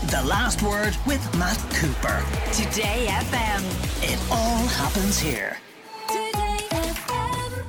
The Last Word with Matt Cooper. Today FM. It all happens here. Today FM.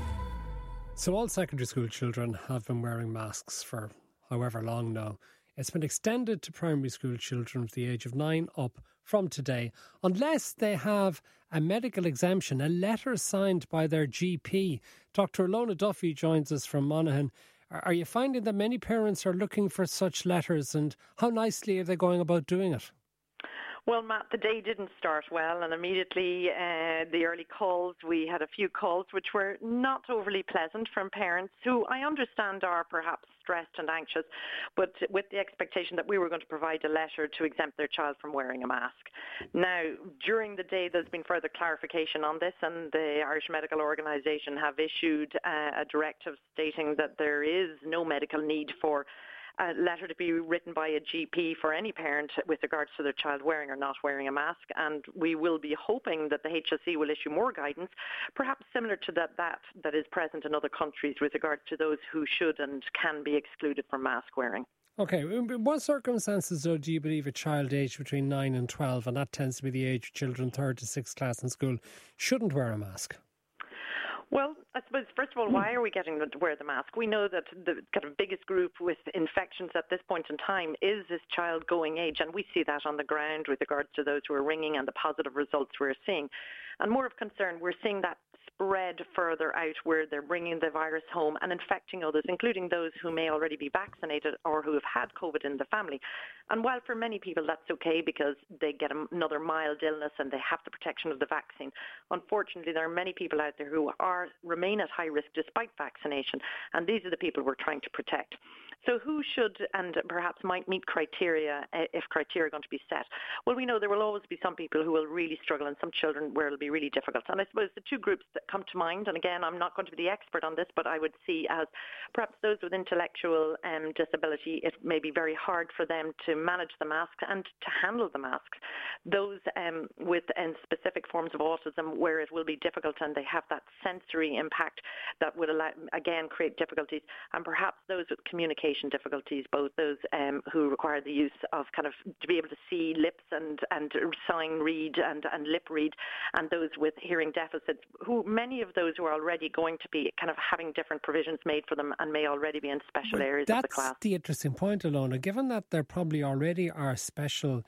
So all secondary school children have been wearing masks for however long now. It's been extended to primary school children of the age of 9 up from today, unless they have a medical exemption, a letter signed by their GP. Dr. Ilona Duffy joins us from Monaghan. Are you finding that many parents are looking for such letters, and how nicely are they going about doing it? Well, Matt, the day didn't start well, and immediately the early calls, we had a few calls which were not overly pleasant from parents who I understand are perhaps stressed and anxious, but with the expectation that we were going to provide a letter to exempt their child from wearing a mask. Now, during the day, there's been further clarification on this, and the Irish Medical Organisation have issued a directive stating that there is no medical need for a letter to be written by a GP for any parent with regards to their child wearing or not wearing a mask, and we will be hoping that the HSE will issue more guidance, perhaps similar to that is present in other countries with regard to those who should and can be excluded from mask wearing. Okay, in what circumstances, though, do you believe a child aged between 9 and 12, and that tends to be the age of children 3rd to 6th class in school, shouldn't wear a mask? Well, I suppose, first of all, why are we getting them to wear the mask? We know that the kind of biggest group with infections at this point in time is this child going age, and we see that on the ground with regards to those who are ringing and the positive results we're seeing. And more of concern, we're seeing that spread further out where they're bringing the virus home and infecting others, including those who may already be vaccinated or who have had COVID in the family. And while for many people that's okay because they get another mild illness and they have the protection of the vaccine, unfortunately there are many people out there who remain at high risk despite vaccination, and these are the people we're trying to protect. So who should and perhaps might meet criteria if criteria are going to be set? Well, we know there will always be some people who will really struggle and some children where it will be really difficult. And I suppose the two groups that come to mind, and again, I'm not going to be the expert on this, but I would see as perhaps those with intellectual disability, it may be very hard for them to manage the mask and to handle the masks. Those with specific forms of autism where it will be difficult and they have that sensory impact that would again create difficulties, and perhaps those with communication difficulties, both those who require the use of kind of to be able to see lips and sign read and lip read, and those with hearing deficits, who many of those who are already going to be kind of having different provisions made for them and may already be in special areas of the class. That's the interesting point, Ilona. Given that there probably already are special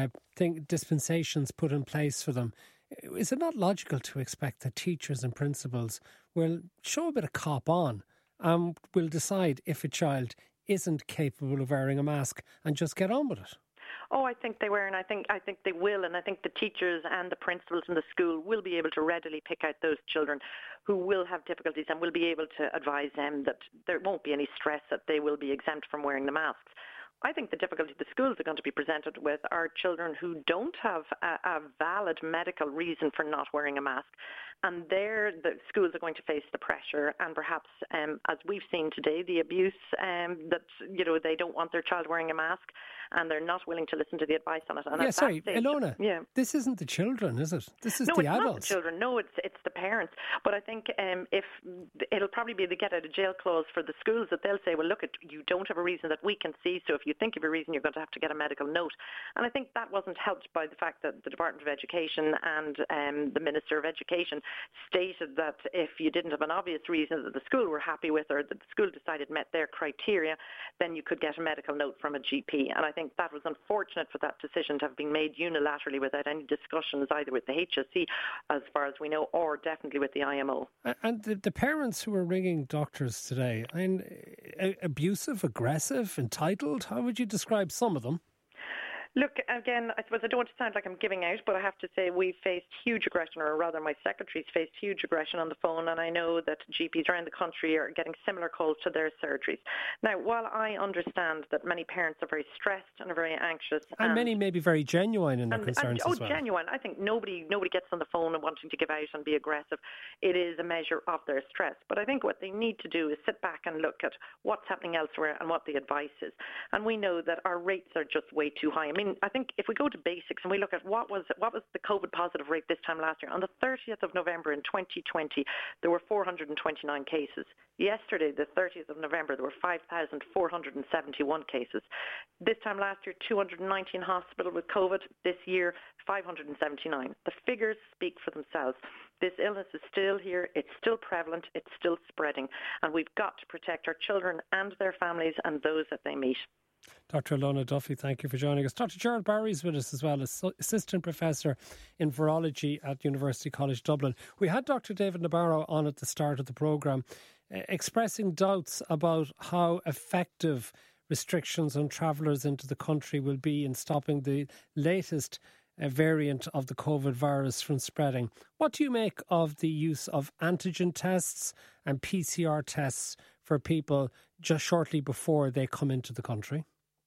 dispensations put in place for them, is it not logical to expect that teachers and principals will show a bit of cop on and will decide if a child isn't capable of wearing a mask and just get on with it? Oh, I think they were, and I think they will, and I think the teachers and the principals in the school will be able to readily pick out those children who will have difficulties and will be able to advise them that there won't be any stress that they will be exempt from wearing the masks. I think the difficulty the schools are going to be presented with are children who don't have a valid medical reason for not wearing a mask. And there the schools are going to face the pressure and perhaps, as we've seen today, the abuse that, they don't want their child wearing a mask and they're not willing to listen to the advice on it. And Ilona, this isn't the children, is it? This is the adults. No, it's not the children. No, it's the parents. But I think if it'll probably be the get out of jail clause for the schools, that they'll say, well, look, you don't have a reason that we can see, so if you think of a reason, you're going to have to get a medical note. And I think that wasn't helped by the fact that the Department of Education and the Minister of Education stated that if you didn't have an obvious reason that the school were happy with or that the school decided met their criteria, then you could get a medical note from a GP. And I think that was unfortunate for that decision to have been made unilaterally without any discussions either with the HSE, as far as we know, or definitely with the IMO. And the parents who are ringing doctors today, I mean, abusive, aggressive, entitled, how would you describe some of them? Look, again, I suppose I don't want to sound like I'm giving out, but I have to say we've faced huge aggression, or rather my secretary's faced huge aggression on the phone, and I know that GPs around the country are getting similar calls to their surgeries. Now, while I understand that many parents are very stressed and are very anxious... And many may be very genuine in their concerns as well. Genuine. I think nobody gets on the phone and wanting to give out and be aggressive. It is a measure of their stress. But I think what they need to do is sit back and look at what's happening elsewhere and what the advice is. And we know that our rates are just way too high. mean, I think if we go to basics and we look at what was the COVID positive rate this time last year, on the 30th of November in 2020, there were 429 cases. Yesterday, the 30th of November, there were 5,471 cases. This time last year, 290 in hospital with COVID. This year, 579. The figures speak for themselves. This illness is still here, it's still prevalent, it's still spreading, and we've got to protect our children and their families and those that they meet. Dr. Ilona Duffy, thank you for joining us. Dr. Gerald Barry is with us as well, Assistant Professor in Virology at University College Dublin. We had Dr. David Nabarro on at the start of the programme, expressing doubts about how effective restrictions on travellers into the country will be in stopping the latest variant of the COVID virus from spreading. What do you make of the use of antigen tests and PCR tests for people just shortly before they come into the country?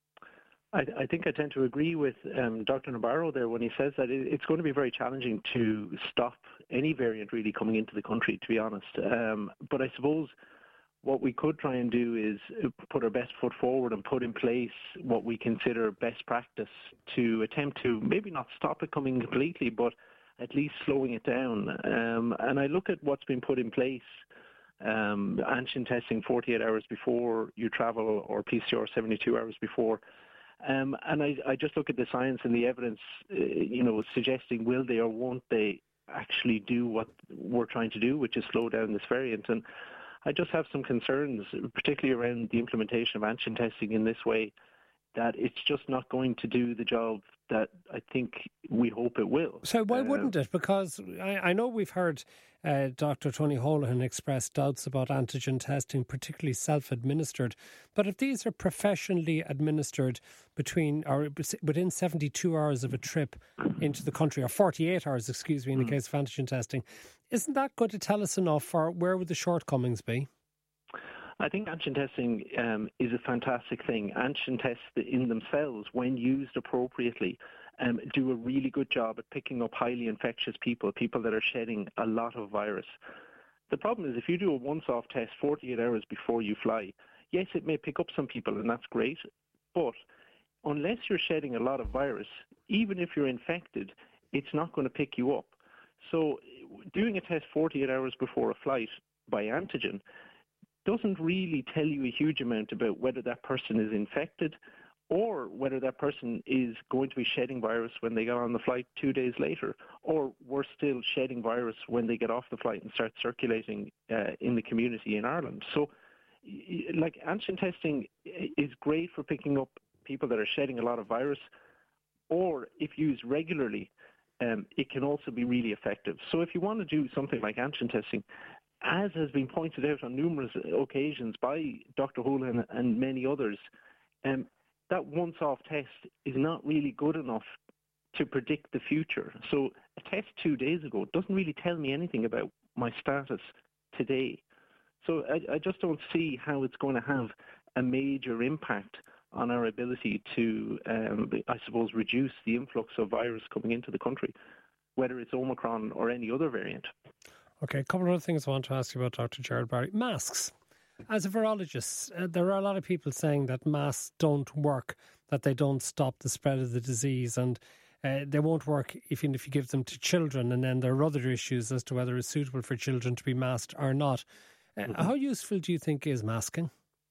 I think I tend to agree with Dr. Nabarro there when he says that it's going to be very challenging to stop any variant really coming into the country, to be honest. But I suppose what we could try and do is put our best foot forward and put in place what we consider best practice to attempt to maybe not stop it coming completely, but at least slowing it down. And I look at what's been put in place, antigen testing 48 hours before you travel or PCR 72 hours before. And I just look at the science and the evidence, suggesting will they or won't they actually do what we're trying to do, which is slow down this variant. And I just have some concerns, particularly around the implementation of antigen testing in this way, that it's just not going to do the job that I think we hope it will. So why wouldn't it? Because I know we've heard Dr. Tony Holohan express doubts about antigen testing, particularly self-administered. But if these are professionally administered within 72 hours of a trip into the country, or 48 hours, in the case of antigen testing, isn't that going to tell us enough for where would the shortcomings be? I think antigen testing is a fantastic thing. Antigen tests in themselves, when used appropriately, do a really good job at picking up highly infectious people that are shedding a lot of virus. The problem is if you do a once-off test 48 hours before you fly, yes, it may pick up some people, and that's great, but unless you're shedding a lot of virus, even if you're infected, it's not going to pick you up. So doing a test 48 hours before a flight by antigen doesn't really tell you a huge amount about whether that person is infected or whether that person is going to be shedding virus when they get on the flight 2 days later, or worse still, shedding virus when they get off the flight and start circulating in the community in Ireland. So, like, antigen testing is great for picking up people that are shedding a lot of virus, or if used regularly, it can also be really effective. So if you want to do something like antigen testing, as has been pointed out on numerous occasions by Dr. Holohan and many others, that once-off test is not really good enough to predict the future. So a test 2 days ago doesn't really tell me anything about my status today. So I just don't see how it's going to have a major impact on our ability to, I suppose, reduce the influx of virus coming into the country, whether it's Omicron or any other variant. Okay, a couple of other things I want to ask you about, Dr. Gerald Barry. Masks. As a virologist, there are a lot of people saying that masks don't work, that they don't stop the spread of the disease, and they won't work even if you give them to children, and then there are other issues as to whether it's suitable for children to be masked or not. How useful do you think is masking?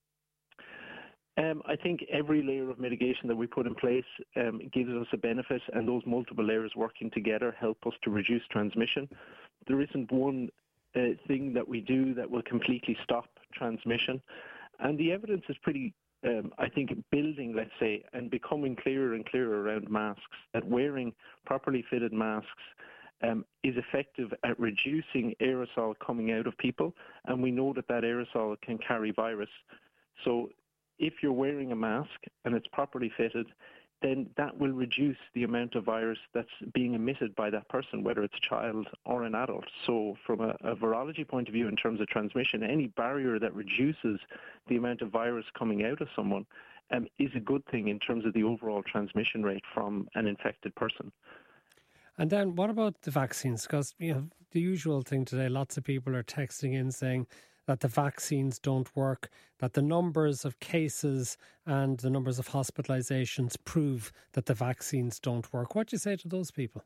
I think every layer of mitigation that we put in place gives us a benefit, and those multiple layers working together help us to reduce transmission. There isn't one thing that we do that will completely stop transmission. And the evidence is pretty, I think, building, let's say, and becoming clearer and clearer around masks, that wearing properly fitted masks is effective at reducing aerosol coming out of people. And we know that that aerosol can carry virus. So if you're wearing a mask and it's properly fitted, then that will reduce the amount of virus that's being emitted by that person, whether it's a child or an adult. So from a virology point of view, in terms of transmission, any barrier that reduces the amount of virus coming out of someone is a good thing in terms of the overall transmission rate from an infected person. And then what about the vaccines? Because, the usual thing today, lots of people are texting in saying that the vaccines don't work, that the numbers of cases and the numbers of hospitalisations prove that the vaccines don't work. What do you say to those people?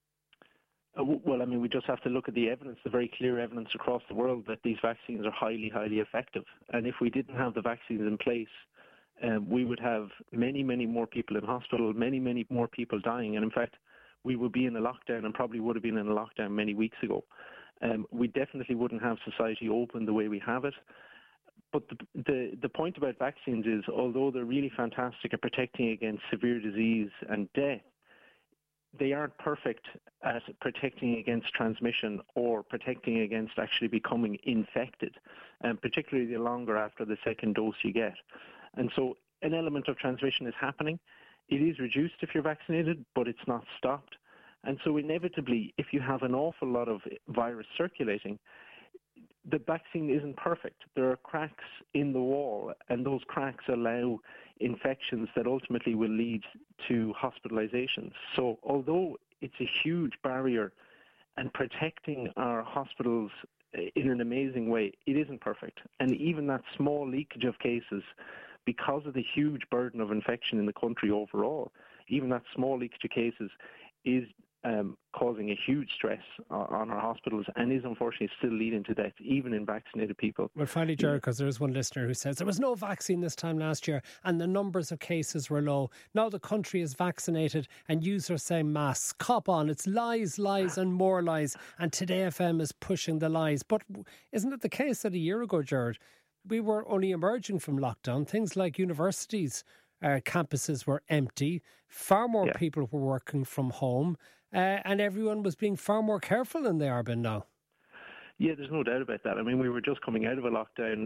Well, I mean, we just have to look at the evidence, the very clear evidence across the world that these vaccines are highly, highly effective. And if we didn't have the vaccines in place, we would have many, many more people in hospital, many, many more people dying. And in fact, we would be in a lockdown and probably would have been in a lockdown many weeks ago. We definitely wouldn't have society open the way we have it. But the point about vaccines is, although they're really fantastic at protecting against severe disease and death, they aren't perfect at protecting against transmission or protecting against actually becoming infected, and particularly the longer after the second dose you get. And so an element of transmission is happening. It is reduced if you're vaccinated, but it's not stopped. And so inevitably, if you have an awful lot of virus circulating, the vaccine isn't perfect. There are cracks in the wall, and those cracks allow infections that ultimately will lead to hospitalizations. So although it's a huge barrier and protecting our hospitals in an amazing way, it isn't perfect. And even that small leakage of cases, because of the huge burden of infection in the country overall, even that small leakage of cases is causing a huge stress on our hospitals and is unfortunately still leading to death, even in vaccinated people. Well, finally, Gerard, because there is one listener who says there was no vaccine this time last year and the numbers of cases were low. Now the country is vaccinated and users say masks. Cop on, it's lies, lies and more lies. And Today FM is pushing the lies. But isn't it the case that a year ago, Gerard, we were only emerging from lockdown? Things like universities, campuses were empty. Far more people were working from home. And everyone was being far more careful than they are been now. Yeah, there's no doubt about that. I mean, we were just coming out of a lockdown.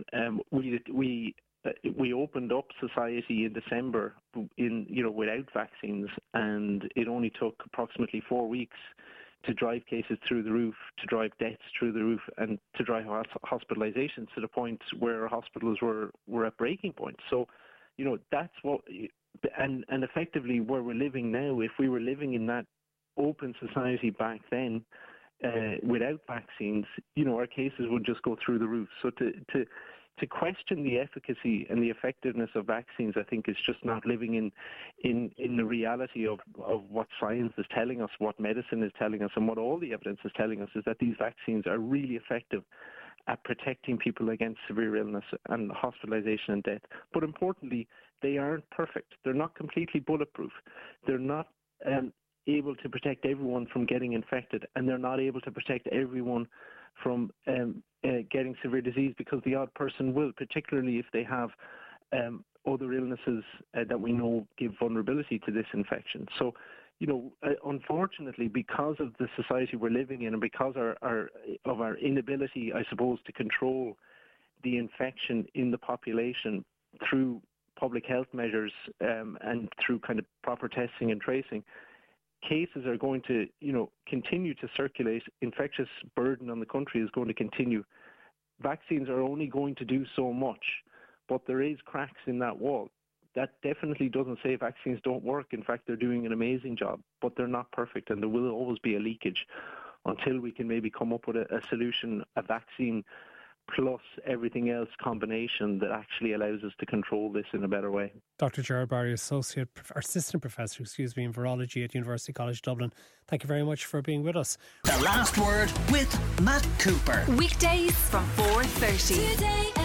We opened up society in December without vaccines, and it only took approximately 4 weeks to drive cases through the roof, to drive deaths through the roof, and to drive hospitalizations to the point where hospitals were at breaking point. So, that's what, and effectively where we're living now. If we were living in that open society back then without vaccines, our cases would just go through the roof. So to question the efficacy and the effectiveness of vaccines, I think is just not living in the reality of what science is telling us, what medicine is telling us, and what all the evidence is telling us, is that these vaccines are really effective at protecting people against severe illness and hospitalization and death. But importantly, they aren't perfect. They're not completely bulletproof. They're not able to protect everyone from getting infected, and they're not able to protect everyone from getting severe disease, because the odd person will, particularly if they have other illnesses that we know give vulnerability to this infection. So, unfortunately, because of the society we're living in and because of our inability, I suppose, to control the infection in the population through public health measures and through kind of proper testing and tracing, cases are going to, continue to circulate. Infectious burden on the country is going to continue. Vaccines are only going to do so much, but there is cracks in that wall. That definitely doesn't say vaccines don't work. In fact, they're doing an amazing job, but they're not perfect, and there will always be a leakage until we can maybe come up with a solution, a vaccine plus everything else combination that actually allows us to control this in a better way. Dr. Gerard Barry, Assistant Professor in Virology at University College Dublin. Thank you very much for being with us. The Last Word with Matt Cooper. Weekdays from 4:30. Today